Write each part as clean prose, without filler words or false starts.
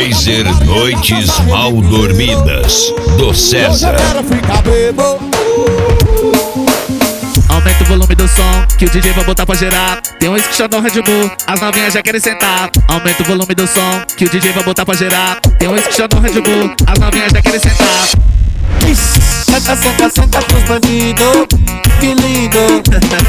Kaiser Noites Mal Dormidas, do César. Aumenta o volume do som, que o DJ vai botar pra gerar. Tem um escuchão no Red Bull, as novinhas já querem sentar. Aumenta o volume do som, que o DJ vai botar pra gerar. Tem um escuchão no Red Bull, as novinhas já querem sentar. Senta, senta, senta pros bandidos, que lindo.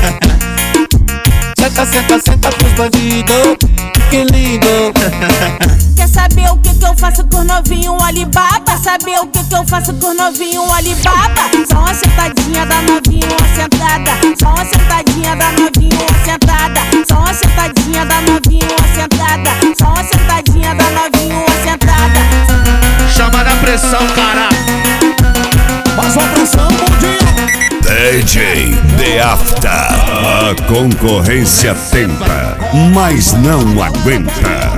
Senta, senta, senta pros bandidos, que lindo. Quer saber o que eu faço com novinho Alibaba? Saber o que eu faço com novinho Alibaba? Só uma sentadinha da novinho, uma sentada. Só uma sentadinha da novinho, uma sentada. Só uma sentadinha da novinho, uma sentada. Só uma sentadinha da novinho, uma sentada. Chama na pressão, cara. Faz uma pressão, bom dia. DJ The After. A concorrência tenta, mas não aguenta.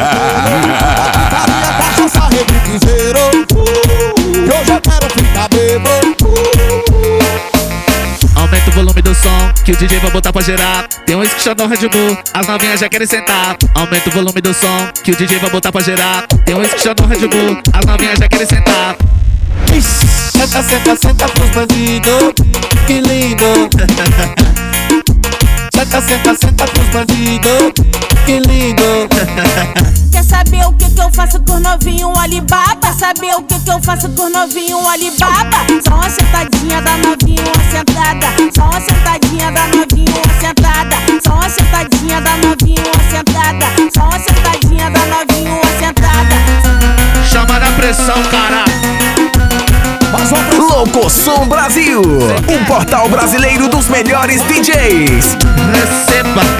Essa rede piseiro, que hoje eu quero ficar bebo. Aumenta o volume do som, que o DJ vai botar pra gerar. Tem um escuchão no Red Bull, as novinhas já querem sentar. Aumenta o volume do som, que o DJ vai botar pra gerar. Tem um escuchão no Red Bull, as novinhas já querem sentar. Senta, senta, senta pros bandidos, que lindo. Senta, senta, senta pros bandidos, que lindo. Quer saber o que eu faço com novinho Alibaba? Saber o que eu faço com novinho Alibaba? Só uma sentadinha da novinho, uma sentada. Só uma sentadinha da novinho, uma sentada. Só uma sentadinha da novinho, uma sentada. Só uma sentadinha da novinho, uma sentada. Chama na pressão, cara. Locosom Brasil, um portal brasileiro dos melhores DJs. Receba.